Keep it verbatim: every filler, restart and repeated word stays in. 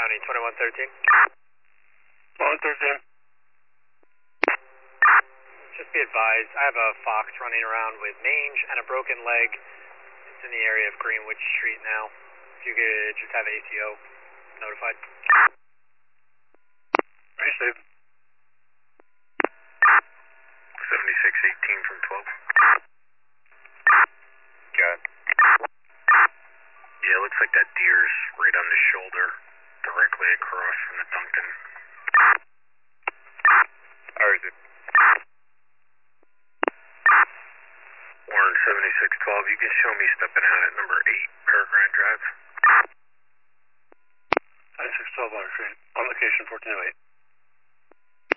County, twenty-one thirteen. twenty-one thirteen. Just be advised, I have a fox running around with mange and a broken leg. It's in the area of Greenwich Street now. If you could just have A C O notified. Very safe. seventy-six eighteen from twelve. Got it. Yeah, it looks like that deer's right on the shoulder, directly across from the Duncan. Or is it? Warren seventy-six twelve, you can show me stepping out at number eight, Peregrine Drive. seventy-six twelve on street. On location fourteen oh eight.